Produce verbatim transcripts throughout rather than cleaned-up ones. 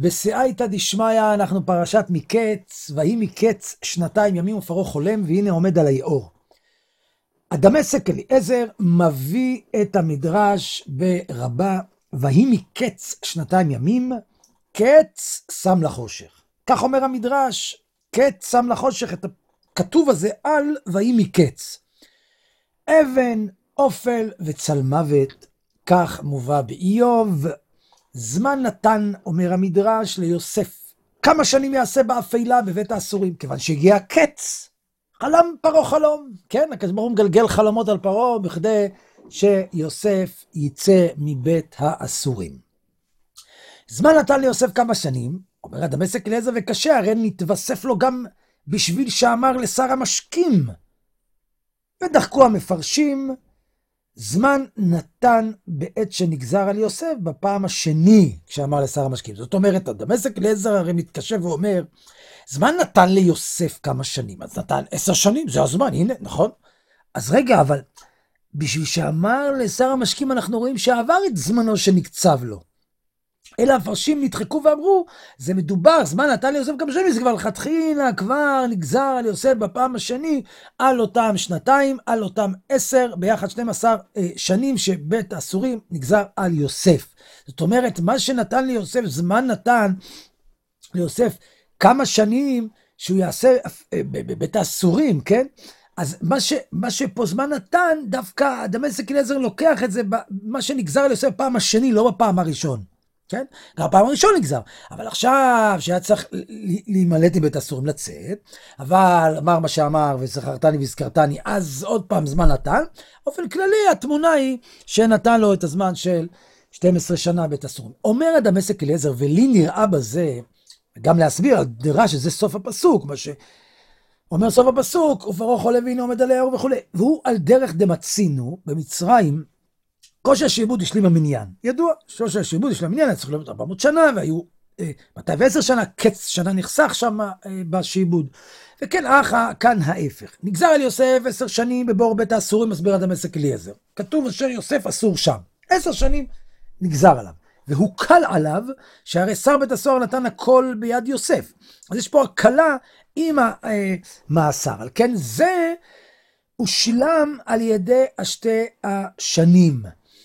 בסייעתא דשמיא אנחנו פרשת מקץ, ויהי מקץ שנתיים ימים ופרעה חולם, והנה עומד על היאור. הדמשק אליעזר מביא את המדרש ברבה, ויהי מקץ שנתיים ימים, קץ שם לחושך. כך אומר המדרש, קץ שם לחושך, את הכתוב הזה על ויהי מקץ. אבן, אופל וצלמוות, כך מובא באיוב. זמן נתן, אומר המדרש, ליוסף. כמה שנים יעשה באפלה בבית האסורים, כיוון שהגיע קץ. חלם פרעה חלום, כן? הקדוש ברוך הוא מגלגל חלומות על פרעה, בכדי שיוסף יצא מבית האסורים. זמן נתן ליוסף כמה שנים, אומר הדמשק אליעזר, וקשה, הרי נתווסף לו גם בשביל שאמר לשר המשקים. ודחקו המפרשים, זמן נתן בעת שנגזר על יוסף בפעם השני, כשאמר לשר המשקים. זאת אומרת, הדמשק אליעזר הרי מתקשה ואומר, זמן נתן ליוסף כמה שנים, אז נתן עשר שנים, זה הזמן, הנה, נכון? אז רגע, אבל בשביל שאמר לשר המשקים, אנחנו רואים שעבר את זמנו שנקצב לו. אלא המפרשים נדחקו ואמרו, זה מדובר, זמן נתן ליוסף כמה שנים, זה כבר לכתחילה, כבר נגזר על יוסף בפעם השני, על אותם שנתיים, על אותם עשר, ביחד שנים עשר אה, שנים שבית האסורים נגזר על יוסף. זאת אומרת, מה שנתן ליוסף, זמן נתן ליוסף כמה שנים שהוא יעשה אה, בבית האסורים, כן? אז מה, ש, מה שפה זמן נתן, דווקא הדמשק אליעזר לוקח את זה, מה שנגזר על יוסף בפעם השני, לא בפעם הראשון. כן? גם הפעם הראשון נגזר, אבל עכשיו שהיה צריך להימלט מבית האסורים לצאת, אבל אמר מה שאמר וזכרתני והזכרתני, אז עוד פעם זמן נתן. באופן כללי התמונה היא שנתן לו את הזמן של שתים עשרה שנה בית האסורים. אומר הדמשק אליעזר, ולי נראה בזה, גם להסביר על דרש שזה סוף הפסוק, מה שאומר סוף הפסוק, ופרעה חולם והנה עומד על היאור וכו', והוא על דרך דמצינו במצרים, כושר השעבוד השלים המניין. ידוע, כושר השעבוד השלים המניין, היה צריך להיות ארבע מאות שנה, והיו אה, מאתיים ועשר שנה, קץ שנה נחסך שם אה, בשעבוד. וכן, אחא, כאן ההפך. נגזר על יוסף עשר שנים בבור בית האסורים, מסביר הדמשק אליעזר. כתוב אשר יוסף אסור שם. עשר שנים נגזר עליו. והוא קל עליו, שהרי שר בית הסוהר נתן הכל ביד יוסף. אז יש פה הקלה עם המאסר. על כן זה הוא שילם על ידי השתי השנים.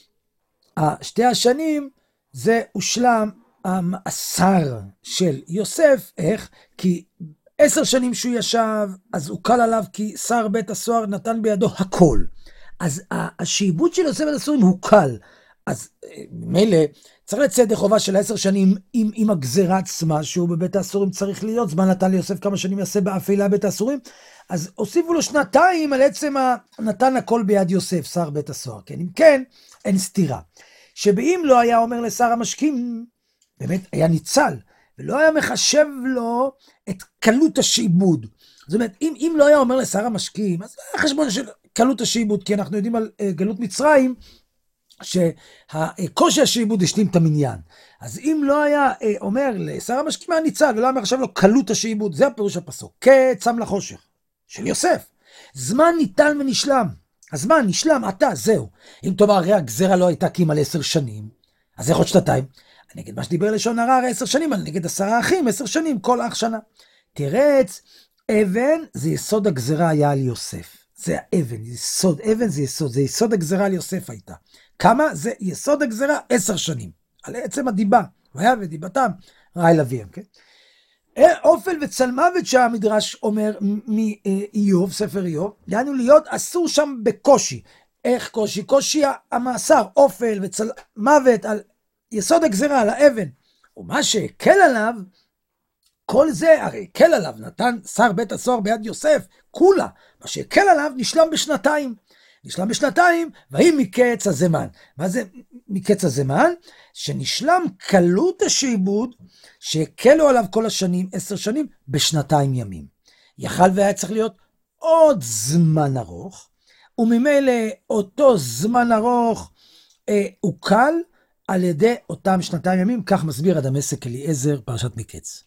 השתי השנים זה הושלם המאסר של יוסף. איך? כי עשר שנים שהוא ישב, אז הוא קל עליו, כי שר בית הסוהר נתן בידו הכל. אז השעבוד של יוסף בית הסוהרים הוא קל. אז מילא צריך לצאת ידי חובה של עשר שנים עם, עם הגזירה עצמה, שהוא בבית האסורים צריך להיות. זמן נתן ליוסף כמה שנים יעשה באפלה בית האסורים. אז הוסיפו לו שנתיים על עצם נתן הכל ביד יוסף, שר בית הסוהר. כן, אם כן, אין סתירה. שבאם לא היה אומר לשר המשקים, באמת היה ניצל, ולא היה מחשב לו את קלות השעבוד. זאת אומרת, אם, אם לא היה אומר לשר המשקים, אז היה חשבון של קלות השעבוד, כי אנחנו יודעים על uh, גלות מצרים, שהקושי השעבוד השלים את המניין. אז אם לא היה uh, אומר לשר המשקים, היה ניצל, ולא היה מחשב לו קלות השעבוד, זה הפירוש הפסוק. קץ שם לחושך, של יוסף. זמן ניתן ונשלם. הזמן נשלם, אתה, זהו. אם תאמר, הרי הגזרה לא הייתה כי אם על עשר שנים, אז איך עוד שנתיים? אני נגד מה שדיבר לשון הרע, הרי עשר שנים, אני נגד עשרה אחים, עשר שנים, כל אח שנה. תרץ, אבן, זה יסוד הגזרה היה על יוסף. זה האבן, יסוד, אבן זה יסוד, זה יסוד הגזרה על יוסף הייתה. כמה? זה יסוד הגזרה, עשר שנים. על עצם הדיבה, והיה ודיבתם, רעי לביהם, כן? אופל וצלמוות שהמדרש אומר מאיוב, ספר איוב, יענו להיות אסור שם בקושי. איך קושי? קושי המאסר, אופל וצלמוות על יסוד הגזרה, על האבן. ומה שהקל עליו, כל זה, הרי הקל עליו, נתן שר בית הסוהר ביד יוסף, כולה. מה שהקל עליו נשלם בשנתיים. נשלם בשנתיים, והיא מקץ הזמן. מה זה מקץ הזמן? שנשלם קלות השעבוד, שהקלו עליו כל השנים, עשר שנים, בשנתיים ימים. יכל והיה צריך להיות עוד זמן ארוך, וממילא אותו זמן ארוך אה, הוא קל על ידי אותם שנתיים ימים, כך מסביר הדמשק אליעזר פרשת מקץ.